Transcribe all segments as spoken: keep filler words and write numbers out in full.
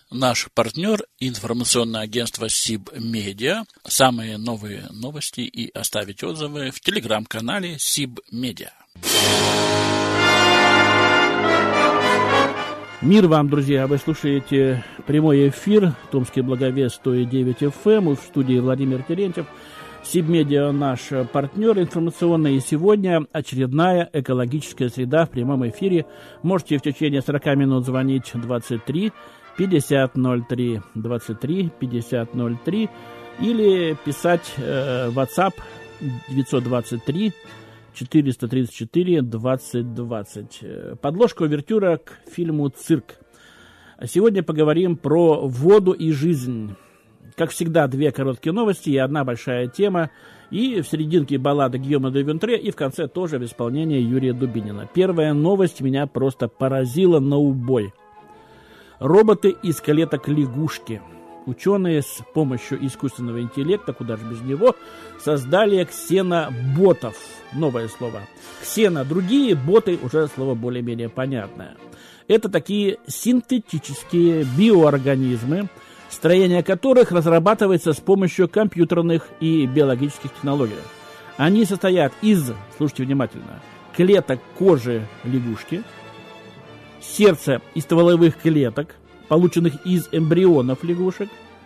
Наш партнер – информационное агентство СибМедиа. Самые новые новости и оставить отзывы в телеграм-канале СибМедиа. Мир вам, друзья! Вы слушаете прямой эфир Томский Благовест сто девять эф эм. В студии Владимир Терентьев. СибМедиа наш партнер информационный. И сегодня очередная экологическая среда в прямом эфире. Можете в течение сорок минут звонить двадцать три пятьдесят ноль три, двадцать три пятьдесят ноль три или писать э, WhatsApp девятьсот двадцать три четыреста тридцать четыре двадцать двадцать. Подложка увертюра к фильму «Цирк». Сегодня поговорим про воду и жизнь. Как всегда, две короткие новости и одна большая тема. И в серединке баллада Гийома де Вентре, и в конце тоже в исполнении Юрия Дубинина. Первая новость меня просто поразила на убой. Роботы из клеток лягушки. Ученые с помощью искусственного интеллекта, куда же без него, создали ксеноботов. Новое слово. Ксено, другие, боты, уже слово более-менее понятное. Это такие синтетические биоорганизмы, строение которых разрабатывается с помощью компьютерных и биологических технологий. Они состоят из, слушайте внимательно, клеток кожи лягушки, сердца и стволовых клеток, полученных из эмбрионов лягушек.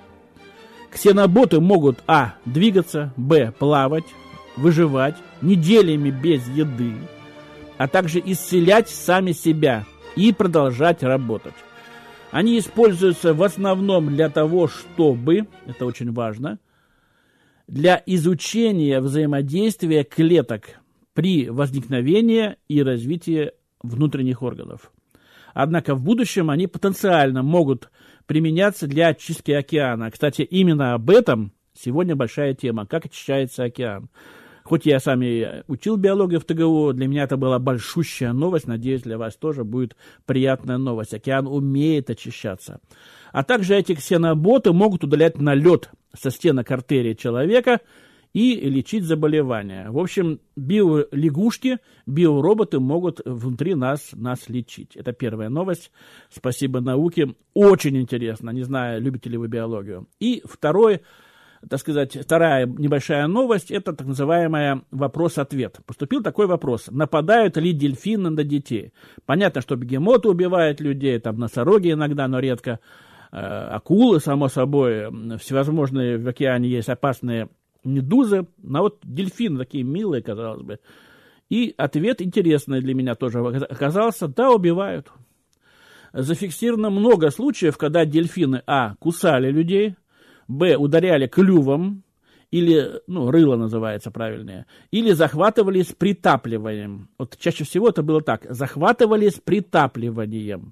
Ксеноботы могут а. двигаться, б. плавать, выживать неделями без еды, а также исцелять сами себя и продолжать работать. Они используются в основном для того, чтобы, это очень важно, для изучения взаимодействия клеток при возникновении и развитии внутренних органов. Однако в будущем они потенциально могут применяться для очистки океана. Кстати, именно об этом сегодня большая тема, как очищается океан. Хоть я сам и учил биологию в ТГУ, для меня это была большущая новость. Надеюсь, для вас тоже будет приятная новость. Океан умеет очищаться. А также эти ксеноботы могут удалять налет со стенок артерии человека и лечить заболевания. В общем, биолягушки, биороботы могут внутри нас, нас лечить. Это первая новость. Спасибо науке. Очень интересно. Не знаю, любите ли вы биологию. И второй, так сказать, вторая небольшая новость, это так называемая вопрос-ответ. Поступил такой вопрос. Нападают ли дельфины на детей? Понятно, что бегемоты убивают людей, там носороги иногда, но редко. Э, акулы, само собой. Всевозможные в океане есть опасные медузы. Но вот дельфины такие милые, казалось бы. И ответ интересный для меня тоже оказался. Да, убивают. Зафиксировано много случаев, когда дельфины, а, кусали людей, б, ударяли клювом, или, ну, рыло называется правильнее, или захватывали с притапливанием. Вот чаще всего это было так. Захватывали с притапливанием.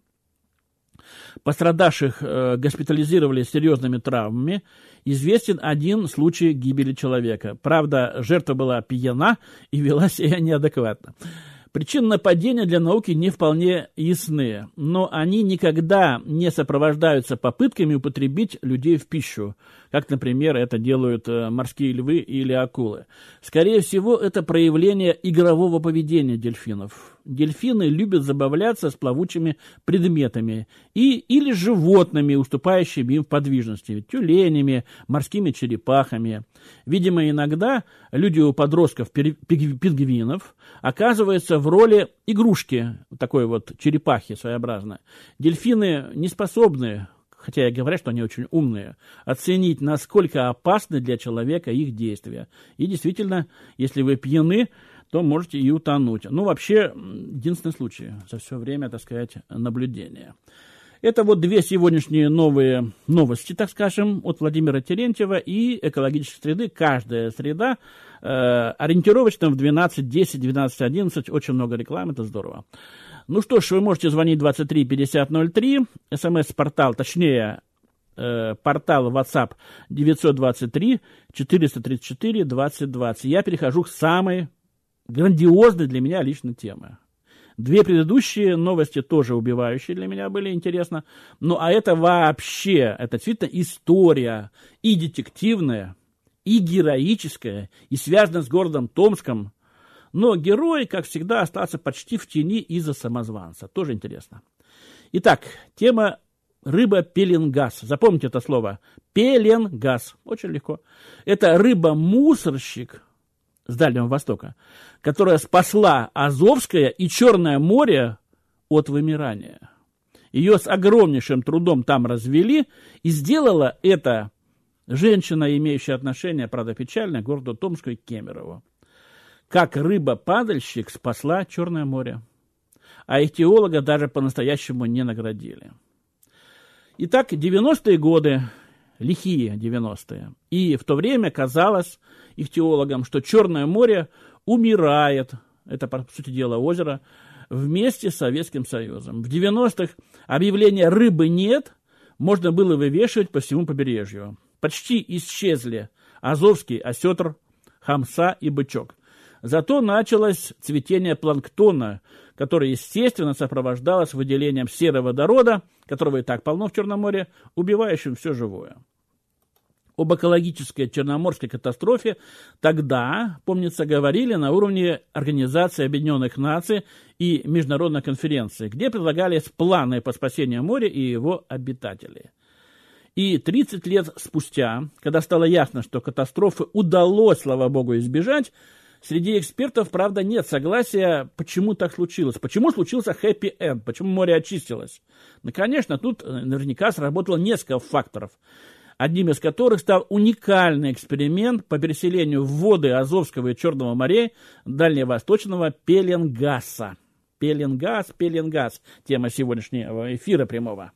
Пострадавших э, госпитализировали с серьезными травмами. Известен один случай гибели человека. Правда, жертва была пьяна и вела себя неадекватно. Причины нападения для науки не вполне ясны, но они никогда не сопровождаются попытками употребить людей в пищу, как, например, это делают морские львы или акулы. Скорее всего, это проявление игрового поведения дельфинов. Дельфины любят забавляться с плавучими предметами и, или животными, уступающими им в подвижности, тюленями, морскими черепахами. Видимо, иногда люди у подростков пингвинов оказываются в роли игрушки, такой вот черепахи своеобразно. Дельфины не способны, хотя и говорят, что они очень умные, оценить, насколько опасны для человека их действия. И действительно, если вы пьяны, то можете и утонуть. Ну, вообще, единственный случай за все время, так сказать, наблюдения. Это вот две сегодняшние новые новости, так скажем, от Владимира Терентьева и экологической среды. Каждая среда э, ориентировочно в двенадцать десять, двенадцать одиннадцать. Очень много рекламы, это здорово. Ну что ж, вы можете звонить двадцать три пятьдесят ноль три, смс-портал, точнее, э, портал WhatsApp девятьсот двадцать три четыреста тридцать четыре двадцать двадцать. Я перехожу к самой грандиозной для меня лично темы. Две предыдущие новости тоже убивающие для меня были, интересно. Ну, а это вообще, это действительно история и детективная, и героическая, и связана с городом Томском. Но герой, как всегда, остался почти в тени из-за самозванца. Тоже интересно. Итак, тема рыба пеленгаз. Запомните это слово. Пеленгаз. Очень легко. Это рыба-мусорщик с Дальнего Востока, которая спасла Азовское и Черное море от вымирания. Ее с огромнейшим трудом там развели, и сделала это женщина, имеющая отношение, правда печальное, к городу Томску и Кемерово. Как рыба-падальщик спасла Черное море. А ихтиолога даже по-настоящему не наградили. Итак, девяностые годы, лихие девяностые. И в то время казалось ихтиологам, что Черное море умирает, это, по сути дела, озеро, вместе с Советским Союзом. В девяностых объявления «рыбы нет» можно было вывешивать по всему побережью. Почти исчезли азовский осетр, хамса и бычок. Зато началось цветение планктона, которое, естественно, сопровождалось выделением сероводорода, которого и так полно в Черном море, убивающим все живое. Об экологической черноморской катастрофе тогда, помнится, говорили на уровне Организации Объединенных Наций и международной конференции, где предлагались планы по спасению моря и его обитателей. И тридцать лет спустя, когда стало ясно, что катастрофы удалось, слава богу, избежать, среди экспертов, правда, нет согласия, почему так случилось. Почему случился хэппи-энд, почему море очистилось. Ну, конечно, тут наверняка сработало несколько факторов, одним из которых стал уникальный эксперимент по переселению в воды Азовского и Черного морей дальневосточного пеленгаса. Пеленгас, пеленгас, тема сегодняшнего эфира прямого.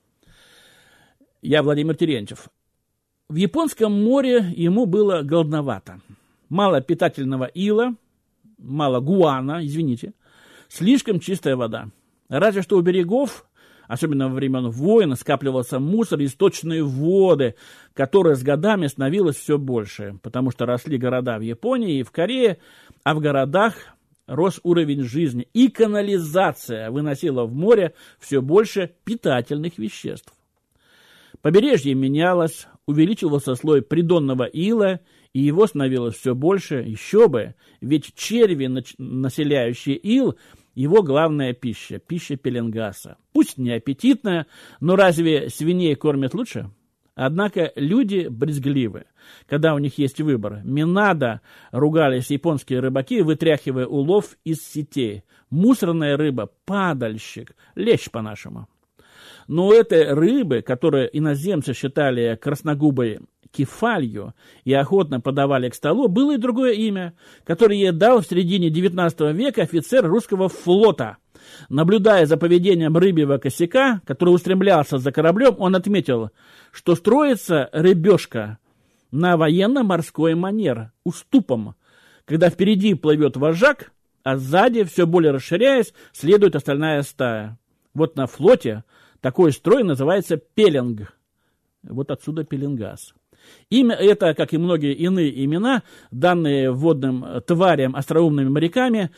Я Владимир Терентьев. В Японском море ему было голодновато. Мало питательного ила, мало гуана, извините, слишком чистая вода. Разве что у берегов, особенно во времена войн, скапливался мусор и сточные воды, которые с годами становилось все больше, потому что росли города в Японии и в Корее, а в городах рос уровень жизни, и канализация выносила в море все больше питательных веществ. Побережье менялось, увеличивался слой придонного ила, и его становилось все больше, еще бы, ведь черви, населяющие ил, его главная пища, пища пеленгаса. Пусть не аппетитная, но разве свиней кормят лучше? Однако люди брезгливы, когда у них есть выбор. Минадо, ругались японские рыбаки, вытряхивая улов из сетей. Мусорная рыба, падальщик, лещ по-нашему. Но у этой рыбы, которую иноземцы считали красногубой кефалью и охотно подавали к столу, было и другое имя, которое ей дал в середине девятнадцатого века офицер русского флота. Наблюдая за поведением рыбьего косяка, который устремлялся за кораблем, он отметил, что строится рыбешка на военно-морской манер, уступом, когда впереди плывет вожак, а сзади, все более расширяясь, следует остальная стая. Вот на флоте такой строй называется пеленг. Вот отсюда пеленгас. Имя это, как и многие иные имена, данные водным тварям остроумными моряками,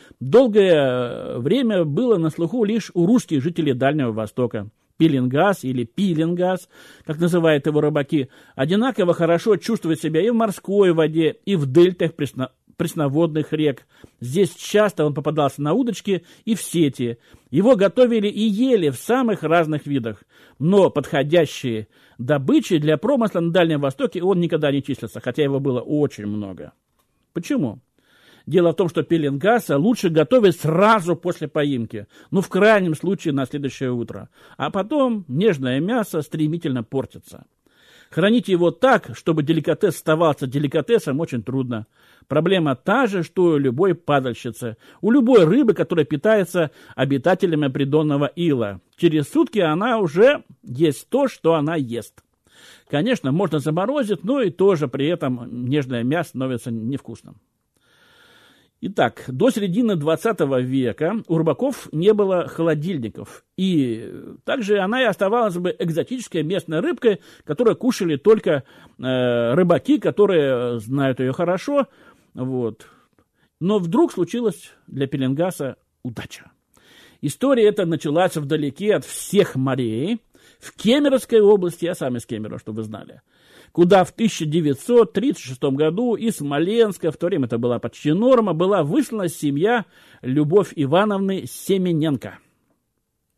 долгое время было на слуху лишь у русских жителей Дальнего Востока. Пеленгас или пиленгас, как называют его рыбаки, одинаково хорошо чувствует себя и в морской воде, и в дельтах пресно... пресноводных рек. Здесь часто он попадался на удочки и в сети. Его готовили и ели в самых разных видах. Но подходящие добычи для промысла на Дальнем Востоке он никогда не числился, хотя его было очень много. Почему? Дело в том, что пеленгаса лучше готовить сразу после поимки, ну, в крайнем случае, на следующее утро. А потом нежное мясо стремительно портится. Хранить его так, чтобы деликатес оставался деликатесом, очень трудно. Проблема та же, что и у любой падальщицы, у любой рыбы, которая питается обитателями придонного ила. Через сутки она уже есть то, что она ест. Конечно, можно заморозить, но и тоже при этом нежное мясо становится невкусным. Итак, до середины двадцатого века у рыбаков не было холодильников. И также она и оставалась бы экзотической местной рыбкой, которую кушали только э, рыбаки, которые знают ее хорошо. Вот. Но вдруг случилась для пеленгаса удача. История эта началась вдалеке от всех морей, в Кемеровской области, я сам из Кемерово, чтобы вы знали, куда в тысяча девятьсот тридцать шестом году из Смоленска, в то время это была почти норма, была выслана семья Любовь Ивановны Семененко.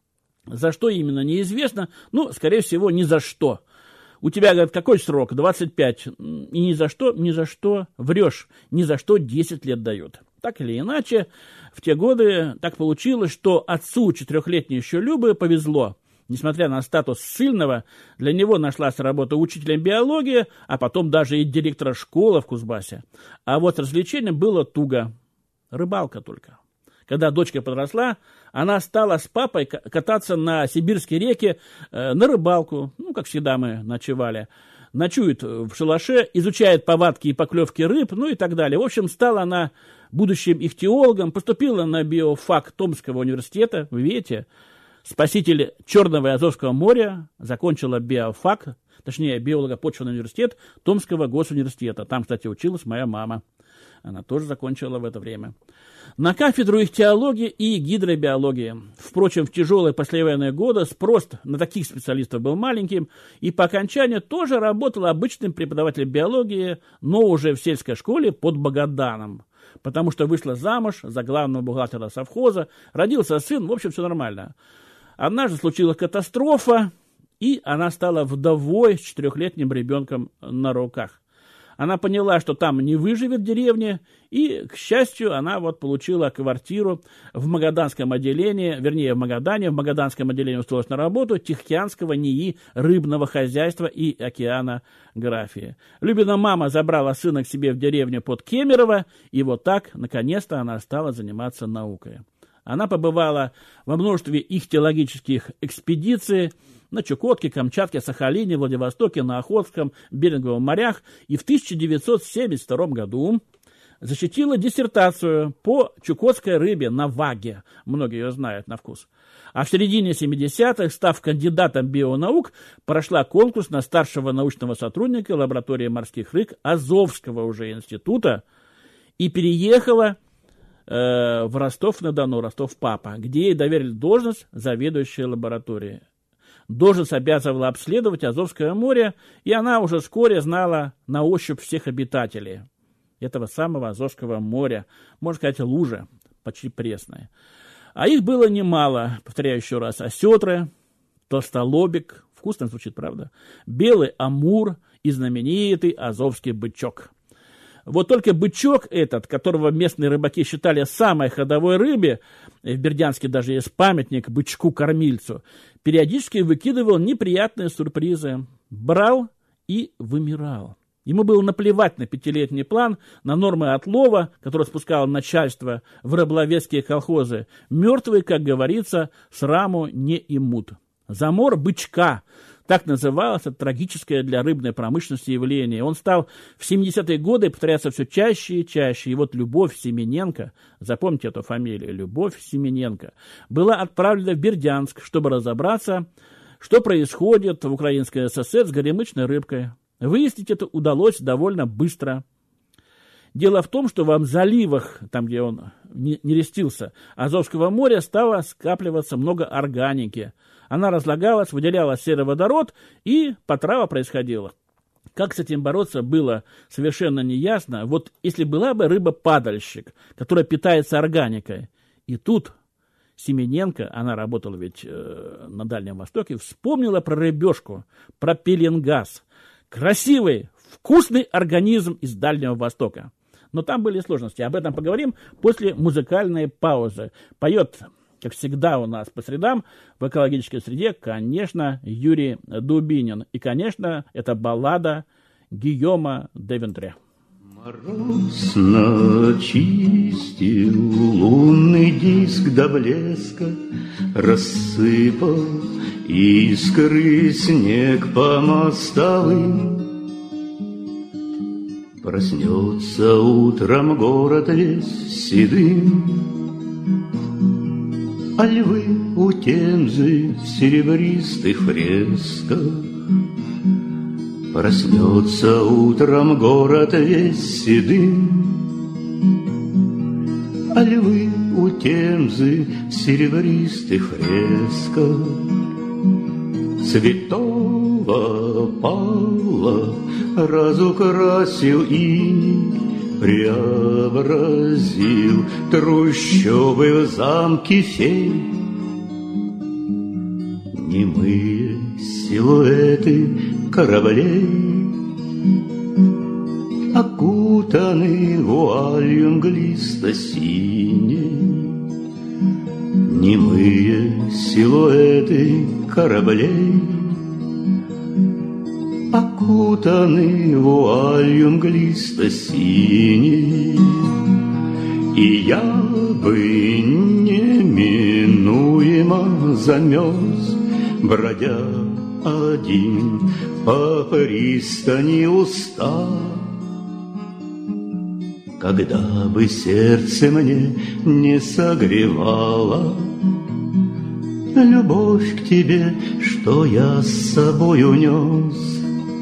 За что именно, неизвестно. Ну, скорее всего, ни за что. У тебя, говорят, какой срок? двадцать пять. И ни за что, ни за что врешь. Ни за что десять лет дают. Так или иначе, в те годы так получилось, что отцу четырехлетней еще Любы повезло. Несмотря на статус ссыльного, для него нашлась работа учителем биологии, а потом даже и директора школы в Кузбассе. А вот с развлечением было туго. Рыбалка только. Когда дочка подросла, она стала с папой кататься на сибирские реки э, на рыбалку. Ну, как всегда мы ночевали. Ночует в шалаше, изучает повадки и поклевки рыб, ну и так далее. В общем, стала она будущим ихтиологом, поступила на биофак Томского университета. Вы видите, спаситель Черного и Азовского моря, закончила биофак, точнее, биолого-почвенный университет Томского госуниверситета. Там, кстати, училась моя мама. Она тоже закончила в это время. На кафедру ихтиологии и гидробиологии. Впрочем, в тяжелые послевоенные годы спрос на таких специалистов был маленьким, и по окончанию тоже работал обычным преподавателем биологии, но уже в сельской школе под Магаданом. Потому что вышла замуж за главного бухгалтера совхоза, родился сын, в общем, все нормально. Однажды случилась катастрофа, и она стала вдовой с четырехлетним ребенком на руках. Она поняла, что там не выживет в деревне, и, к счастью, она вот получила квартиру в Магаданском отделении, вернее, в Магадане, в Магаданском отделении устроилась на работу Тихоокеанского НИИ рыбного хозяйства и океанографии. Любина мама забрала сына к себе в деревню под Кемерово, и вот так, наконец-то, она стала заниматься наукой. Она побывала во множестве ихтиологических экспедиций, на Чукотке, Камчатке, Сахалине, Владивостоке, на Охотском, Беринговом морях, и в тысяча девятьсот семьдесят втором году защитила диссертацию по чукотской рыбе на ваге. Многие ее знают на вкус. А в середине семидесятых, став кандидатом бионаук, прошла конкурс на старшего научного сотрудника лаборатории морских рыб Азовского уже института и переехала э, в Ростов-на-Дону, Ростов-Папа, где ей доверили должность заведующей лабораторией. Должность обязывала обследовать Азовское море, и она уже вскоре знала на ощупь всех обитателей этого самого Азовского моря, можно сказать, лужа, почти пресная. А их было немало, повторяю еще раз, осетры, толстолобик, вкусно звучит, правда, белый амур и знаменитый азовский бычок. Вот только бычок этот, которого местные рыбаки считали самой ходовой рыбой, в Бердянске даже есть памятник бычку-кормильцу, периодически выкидывал неприятные сюрпризы, брал и вымирал. Ему было наплевать на пятилетний план, на нормы отлова, которые спускало начальство в рыболовецкие колхозы. Мертвые, как говорится, сраму не имут. Замор бычка. Так называлось это трагическое для рыбной промышленности явление. Он стал в семидесятые годы повторяться все чаще и чаще. И вот Любовь Семененко, запомните эту фамилию, Любовь Семененко, была отправлена в Бердянск, чтобы разобраться, что происходит в Украинской ССР с горемычной рыбкой. Выяснить это удалось довольно быстро. Дело в том, что в заливах, там, где он нерестился, Азовского моря стало скапливаться много органики. Она разлагалась, выделяла сероводород, и потрава происходила. Как с этим бороться, было совершенно неясно. Вот если была бы рыба-падальщик, которая питается органикой, и тут Семененко, она работала ведь э, на Дальнем Востоке, вспомнила про рыбешку, про пеленгаз. Красивый, вкусный организм из Дальнего Востока. Но там были сложности. Об этом поговорим после музыкальной паузы. Поет, как всегда у нас по средам, в экологической среде, конечно, Юрий Дубинин. И, конечно, это баллада Гийома де Вентре. Мороз начистил лунный диск до блеска, рассыпал искры снег по мостовым. Проснется утром город весь седым, а львы у Темзы в серебристых фресках. Проснется утром город весь седым, а львы у Темзы в серебристых фресках. Святого Павла разукрасил иней, преобразил трущобы в замки фей. немые силуэты кораблей окутаны вуалью мглисто-синей. Немые силуэты кораблей окутаны вуалью мглисто-синей. И я бы неминуемо замерз, бродя один по пристани устав, когда бы сердце мне не согревало любовь к тебе, что я с собой унес.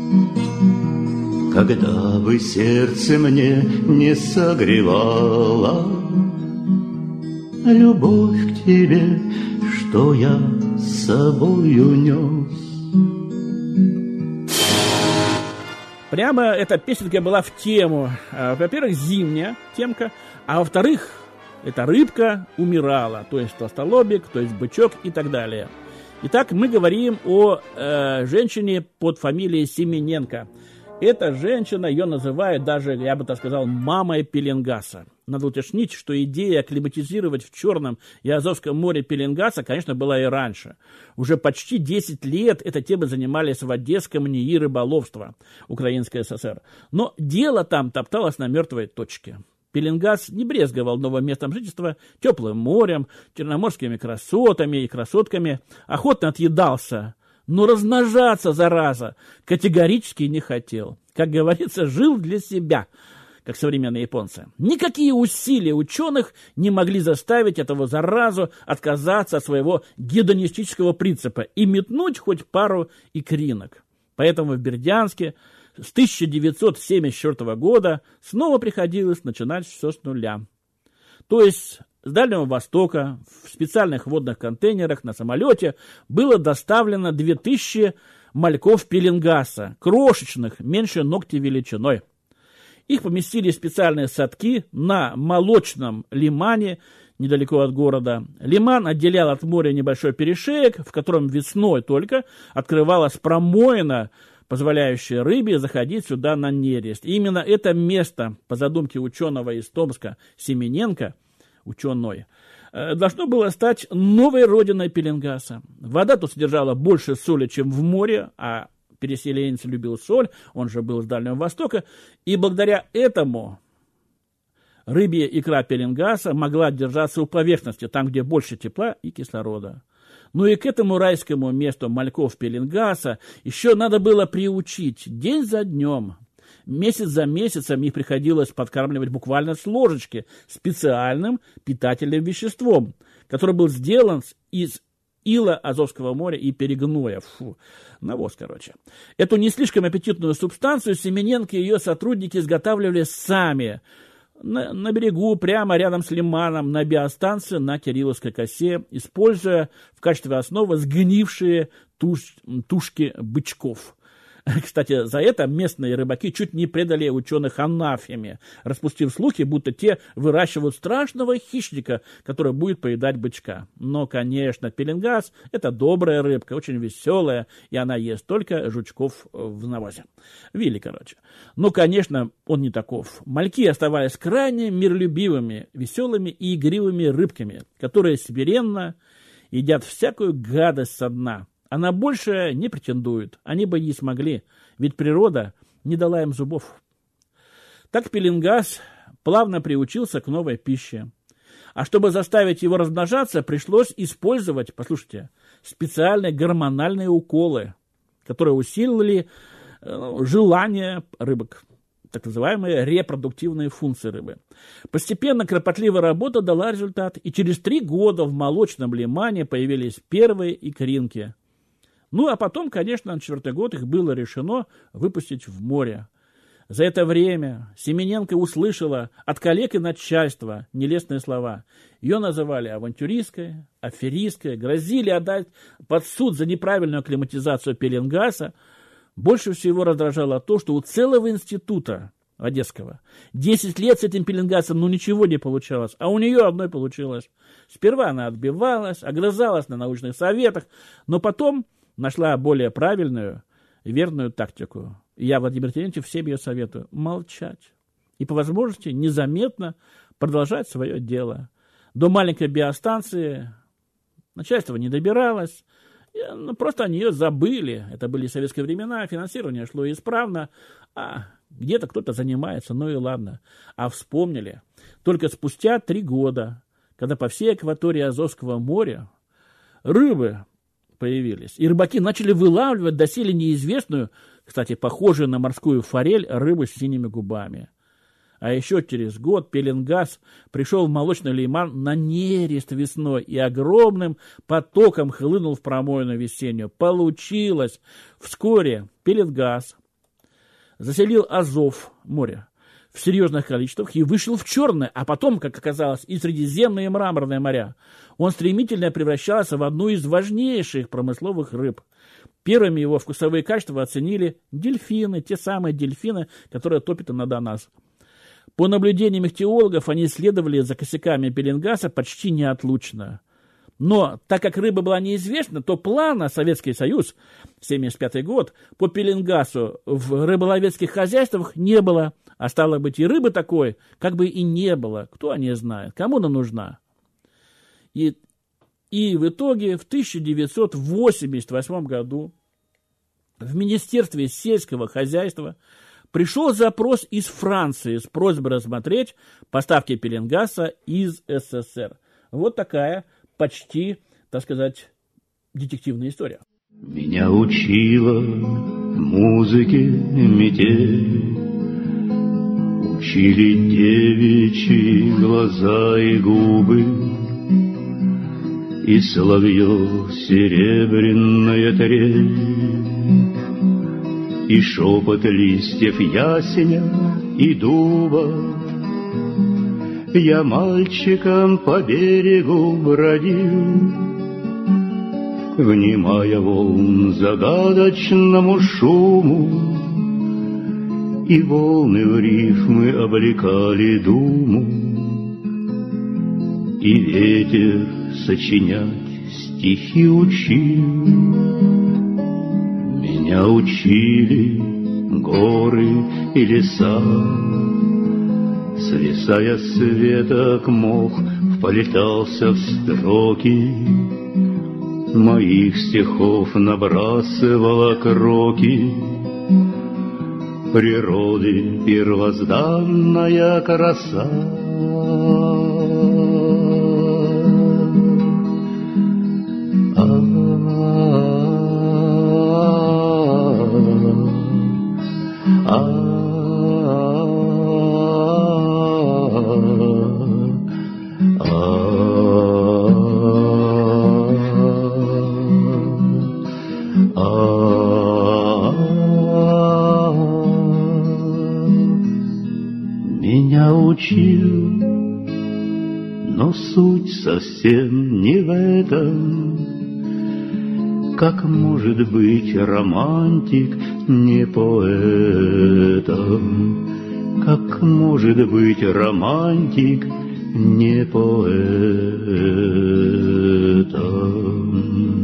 Когда бы сердце мне не согревало любовь к тебе, что я с собой унес. Прямо эта песенка была в тему. Во-первых, зимняя темка, а во-вторых, эта рыбка умирала, то есть толстолобик, то есть бычок и так далее. Итак, мы говорим о э, женщине под фамилией Семененко. Эта женщина, ее называют даже, я бы так сказал, мамой пеленгаса. Надо уточнить, что идея акклиматизировать в Черном и Азовском море пеленгаса, конечно, была и раньше. Уже почти десять лет этой темой занимались в Одесском НИИ рыболовства Украинской ССР. Но дело там топталось на мертвой точке. Пеленгас не брезговал новым местом жительства, теплым морем, черноморскими красотами и красотками, охотно отъедался. Но размножаться, зараза, категорически не хотел. Как говорится, жил для себя, как современные японцы. Никакие усилия ученых не могли заставить этого заразу отказаться от своего гедонистического принципа и метнуть хоть пару икринок. Поэтому в Бердянске с тысяча девятьсот семьдесят четвёртого года снова приходилось начинать все с нуля. То есть с Дальнего Востока в специальных водных контейнерах на самолете было доставлено две тысячи мальков пеленгаса, крошечных, меньше ногти величиной. Их поместили в специальные садки на молочном лимане недалеко от города. Лиман отделял от моря небольшой перешеек, в котором весной только открывалась промоина, позволяющая рыбе заходить сюда на нерест. И именно это место, по задумке ученого из Томска Семененко, ученой, должно было стать новой родиной пеленгаса. Вода тут содержала больше соли, чем в море, а переселенец любил соль, он же был с Дальнего Востока, и благодаря этому рыбья икра пеленгаса могла держаться у поверхности, там, где больше тепла и кислорода. Ну и к этому райскому месту мальков пеленгаса еще надо было приучить день за днем. Месяц за месяцем их приходилось подкармливать буквально с ложечки специальным питательным веществом, который был сделан из ила Азовского моря и перегноя. Фу, навоз, короче. Эту не слишком аппетитную субстанцию Семененко и ее сотрудники изготавливали сами. На, на берегу, прямо рядом с лиманом, на биостанции на Кирилловской косе, используя в качестве основы сгнившие туш, тушки бычков. Кстати, за это местные рыбаки чуть не предали ученых анафеме, распустив слухи, будто те выращивают страшного хищника, который будет поедать бычка. Но, конечно, пеленгас – это добрая рыбка, очень веселая, и она ест только жучков в навозе. Вилли, короче. Но, конечно, он не таков. Мальки оставались крайне миролюбивыми, веселыми и игривыми рыбками, которые смиренно едят всякую гадость со дна. А на большее не претендуют, они бы не смогли, ведь природа не дала им зубов. Так пеленгас плавно приучился к новой пище. А чтобы заставить его размножаться, пришлось использовать, послушайте, специальные гормональные уколы, которые усилили э, желание рыбок, так называемые репродуктивные функции рыбы. Постепенно кропотливая работа дала результат, и через три года в молочном лимане появились первые икринки. Ну, а потом, конечно, на четвертый год их было решено выпустить в море. За это время Семененко услышала от коллег и начальства нелестные слова. Ее называли авантюристкой, аферисткой, грозили отдать под суд за неправильную акклиматизацию пеленгаса. Больше всего раздражало то, что у целого института одесского. Десять лет с этим пеленгасом, ну, ничего не получалось, а у нее одной получилось. Сперва она отбивалась, огрызалась на научных советах, но потом нашла более правильную и верную тактику. И я, Владимир Терентьев, всем ее советую молчать. И по возможности незаметно продолжать свое дело. До маленькой биостанции начальство не добиралось, ну, просто они ее забыли. Это были советские времена, финансирование шло исправно, а где-то кто-то занимается, ну и ладно. А вспомнили только спустя три года, когда по всей акватории Азовского моря рыбы появились, и рыбаки начали вылавливать доселе неизвестную, кстати, похожую на морскую форель, рыбу с синими губами. А еще через год пеленгас пришел в молочный лиман на нерест весной и огромным потоком хлынул в промоину весеннюю. Получилось! Вскоре пеленгас заселил Азов море в серьезных количествах и вышел в Черное, а потом, как оказалось, и Средиземное, и Мраморное моря. Он стремительно превращался в одну из важнейших промысловых рыб. Первыми его вкусовые качества оценили дельфины, те самые дельфины, которые топят иногда нас. По наблюдениям ихтиологов, они следовали за косяками пеленгаса почти неотлучно. Но так как рыба была неизвестна, то плана Советский Союз, семьдесят пятый год, по пеленгасу в рыболовецких хозяйствах не было. А стало быть, и рыбы такой, как бы и не было. Кто о ней знает? Кому она нужна? И, и в итоге в тысяча девятьсот восемьдесят восьмом году в Министерстве сельского хозяйства пришел запрос из Франции с просьбой рассмотреть поставки пеленгаса из СССР. Вот такая почти, так сказать, детективная история. Меня учила музыке метель, учили девичьи глаза и губы, и соловьев серебряная трель, и шепот листьев ясеня и дуба. Я мальчиком по берегу бродил, внимая волн загадочному шуму, и волны в рифмы облекали думу, и ветер сочинять стихи учил. Меня учили горы и леса, свисая с веток мох, вплетался в строки моих стихов, набрасывала кроки природы первозданная краса. Но суть совсем не в этом. Как может быть романтик не поэтом? Как может быть романтик не поэтом?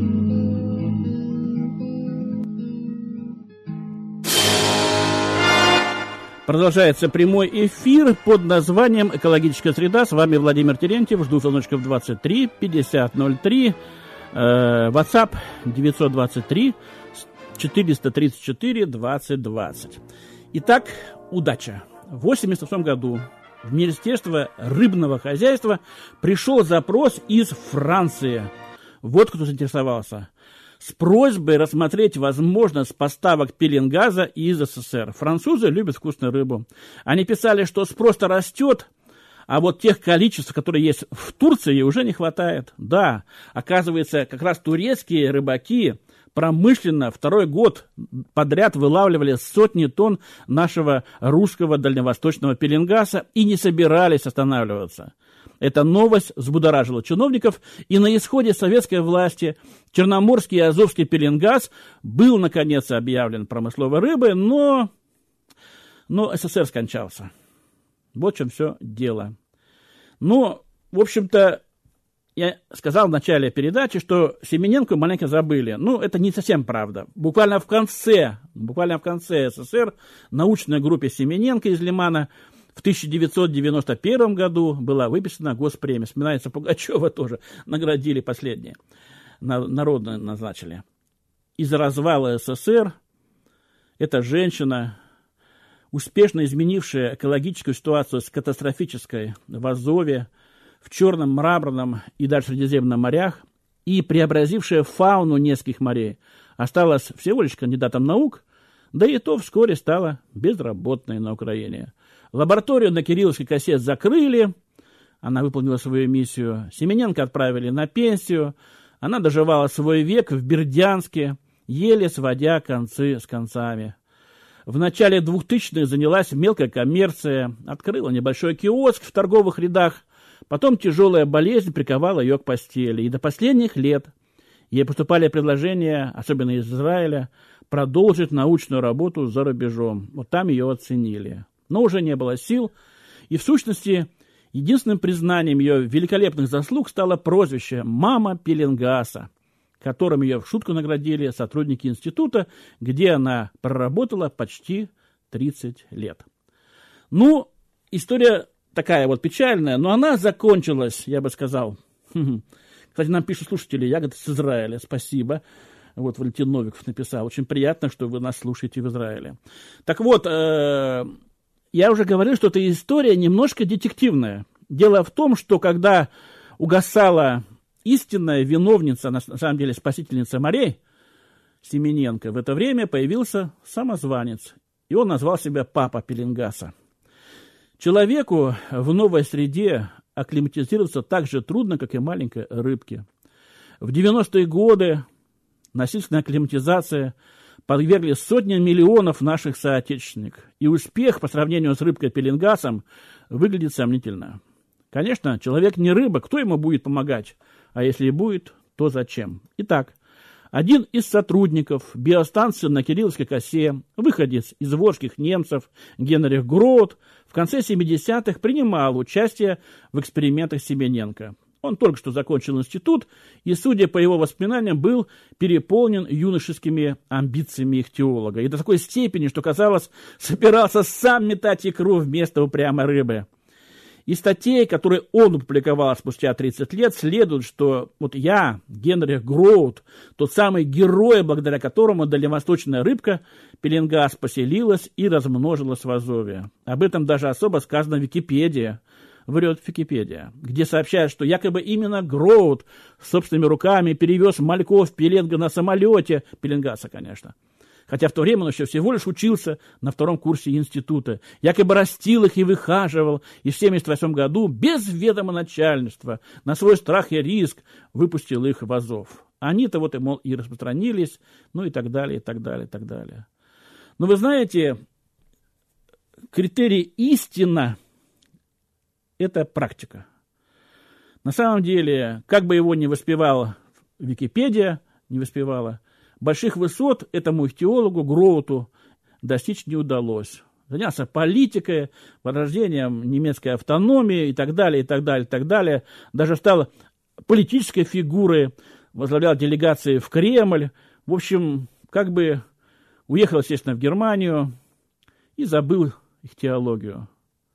Продолжается прямой эфир под названием «Экологическая среда». С вами Владимир Терентьев. Жду звоночков двадцать три пятьдесят ноль три. Э, WhatsApp девятьсот двадцать три четыреста тридцать четыре двадцать двадцать. Итак, удача. В восемьдесят шестом году в Министерство рыбного хозяйства пришел запрос из Франции. Вот кто заинтересовался. С просьбой рассмотреть возможность поставок пеленгаза из СССР. Французы любят вкусную рыбу. Они писали, что спрос-то растет, а вот тех количеств, которые есть в Турции, уже не хватает. Да, оказывается, как раз турецкие рыбаки промышленно второй год подряд вылавливали сотни тонн нашего русского дальневосточного пеленгаса и не собирались останавливаться. Эта новость взбудоражила чиновников, и на исходе советской власти черноморский и азовский пеленгас был, наконец, объявлен промысловой рыбой, но Но СССР скончался. Вот в чем все дело. Ну, в общем-то, я сказал в начале передачи, что Семененко маленько забыли. Ну, это не совсем правда. Буквально в конце, буквально в конце СССР научной группе Семененко из Лимана в тысяча девятьсот девяносто первом году была выписана госпремия. Вспоминается Пугачева тоже. Наградили последнее. Народно назначили. Из-за развала СССР эта женщина, успешно изменившая экологическую ситуацию с катастрофической в Азове, в Черном, Мраморном и дальше Средиземном морях, и преобразившая фауну нескольких морей, осталась всего лишь кандидатом наук, да и то вскоре стала безработной на Украине. Лабораторию на Кирилловской косе закрыли, она выполнила свою миссию, Семененко отправили на пенсию, она доживала свой век в Бердянске, еле сводя концы с концами. В начале двухтысячных занялась мелкой коммерцией, открыла небольшой киоск в торговых рядах, потом тяжелая болезнь приковала ее к постели. И до последних лет ей поступали предложения, особенно из Израиля, продолжить научную работу за рубежом. Вот там ее оценили. Но уже не было сил. И в сущности, единственным признанием ее великолепных заслуг стало прозвище «Мама Пеленгаса», которым ее в шутку наградили сотрудники института, где она проработала почти тридцать лет. Ну, история такая вот печальная, но она закончилась, я бы сказал. Кстати, нам пишут слушатели, ягоды с Израиля, спасибо. Вот Валентин Новиков написал, очень приятно, что вы нас слушаете в Израиле. Так вот, э, я уже говорил, что эта история немножко детективная. Дело в том, что когда угасала истинная виновница, на самом деле спасительница морей, Семененко, в это время появился самозванец, и он назвал себя Папа Пеленгаса. Человеку в новой среде акклиматизироваться так же трудно, как и маленькой рыбке. В девяностые годы насильственная акклиматизация подвергли сотни миллионов наших соотечественников, и успех по сравнению с рыбкой Пеленгасом выглядит сомнительно. Конечно, человек не рыба, кто ему будет помогать? А если и будет, то зачем? Итак, один из сотрудников биостанции на Кирилловской косе, выходец из волжских немцев, Генрих Гроут, в конце семидесятых принимал участие в экспериментах Семененко. Он только что закончил институт и, судя по его воспоминаниям, был переполнен юношескими амбициями ихтиолога. И до такой степени, что, казалось, собирался сам метать икру вместо упрямой рыбы. Из статей, которые он опубликовал спустя тридцать лет, следует, что вот я, Генрих Гроут, тот самый герой, благодаря которому дальневосточная рыбка Пеленгас поселилась и размножилась в Азове. Об этом даже особо сказано в Википедии, врет Википедия, где сообщают, что якобы именно Гроут собственными руками перевез мальков Пеленга на самолете, Пеленгаса, конечно. Хотя в то время он еще всего лишь учился на втором курсе института. Якобы растил их и выхаживал, и в семьдесят восьмом году без ведома начальства на свой страх и риск выпустил их в Азов. Они-то вот, мол, и распространились, ну и так далее, и так далее, и так далее. Но вы знаете, критерий истина – это практика. На самом деле, как бы его ни воспевала Википедия, не воспевала, больших высот этому ихтиологу Гроуту достичь не удалось. Занялся политикой, возрождением немецкой автономии и так далее, и так далее, и так далее. Даже стал политической фигурой, возглавлял делегации в Кремль. В общем, как бы уехал, естественно, в Германию и забыл ихтиологию.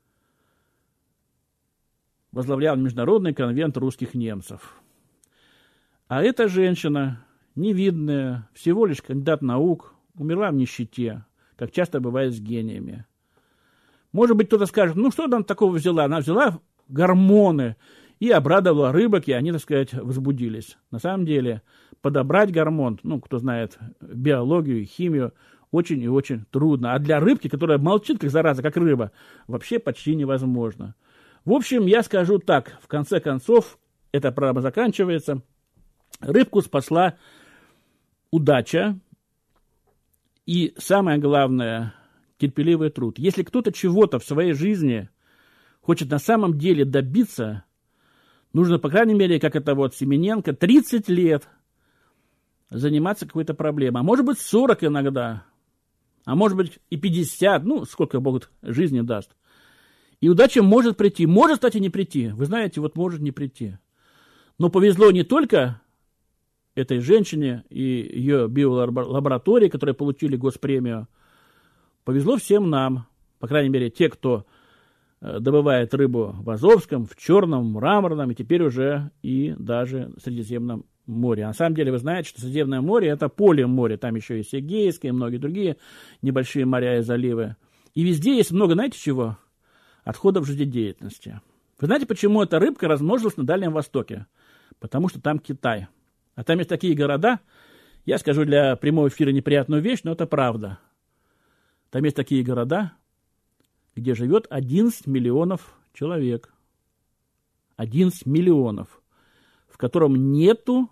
Возглавлял Международный конвент русских немцев. А эта женщина, невидная, всего лишь кандидат наук, умерла в нищете, как часто бывает с гениями. Может быть, кто-то скажет, ну что она такого взяла? Она взяла гормоны и обрадовала рыбок, и они, так сказать, возбудились. На самом деле, подобрать гормон, ну, кто знает биологию, химию, очень и очень трудно. А для рыбки, которая молчит, как зараза, как рыба, вообще почти невозможно. В общем, я скажу так, в конце концов, эта программа заканчивается. Рыбку спасла удача и, самое главное, терпеливый труд. Если кто-то чего-то в своей жизни хочет на самом деле добиться, нужно, по крайней мере, как это вот Семененко, тридцать лет заниматься какой-то проблемой. А может быть, сорок иногда. а может быть и пятьдесят, ну, сколько Бог жизни даст. И удача может прийти. Может, кстати, не прийти. Вы знаете, вот может не прийти. Но повезло не только этой женщине и ее биолаборатории, которые получили госпремию. Повезло всем нам. По крайней мере, те, кто добывает рыбу в Азовском, в Черном, Мраморном и теперь уже и даже в Средиземном море. На самом деле вы знаете, что Средиземное море – это поле моря. Там еще есть Эгейское и многие другие небольшие моря и заливы. И везде есть много, знаете чего? Отходов жизнедеятельности. Вы знаете, почему эта рыбка размножилась на Дальнем Востоке? Потому что там Китай. А там есть такие города, я скажу для прямого эфира неприятную вещь, но это правда. Там есть такие города, где живет одиннадцать миллионов человек. одиннадцать миллионов, в котором нету,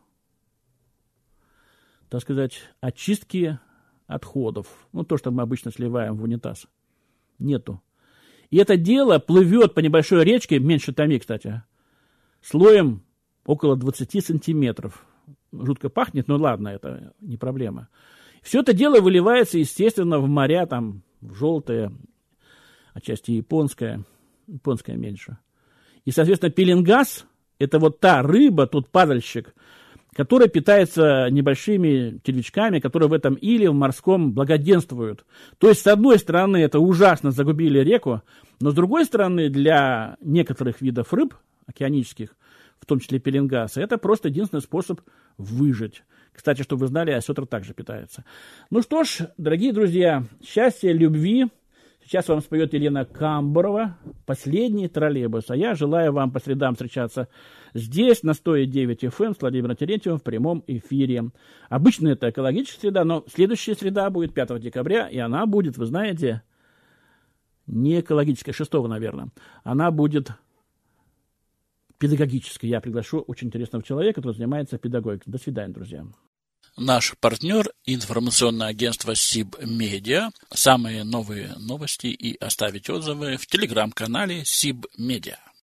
так сказать, очистки отходов. Ну, то, что мы обычно сливаем в унитаз. Нету. И это дело плывет по небольшой речке, меньше Томи, кстати, слоем около двадцати сантиметров. Жутко пахнет, но ладно, это не проблема. Все это дело выливается, естественно, в моря, там, в желтое, отчасти японское, японское меньше. И, соответственно, пеленгаз – это вот та рыба, тот падальщик, который питается небольшими червячками, которые в этом иле в морском благоденствуют. То есть, с одной стороны, это ужасно загубили реку, но с другой стороны, для некоторых видов рыб океанических, в том числе пеленгаса, это просто единственный способ выжить. Кстати, чтобы вы знали, осетр также питается. Ну что ж, дорогие друзья, счастья, любви. Сейчас вам споет Елена Камбурова «Последний троллейбус». А я желаю вам по средам встречаться здесь, на сто девять эф эм с Владимиром Терентьевым в прямом эфире. Обычно это экологическая среда, но следующая среда будет пятого декабря, и она будет, вы знаете, не экологическая, шестого, наверное. Она будет педагогической. Я приглашу очень интересного человека, который занимается педагогикой. До свидания, друзья. Наш партнер – информационное агентство СибМедиа. Самые новые новости и оставить отзывы в телеграм-канале СибМедиа.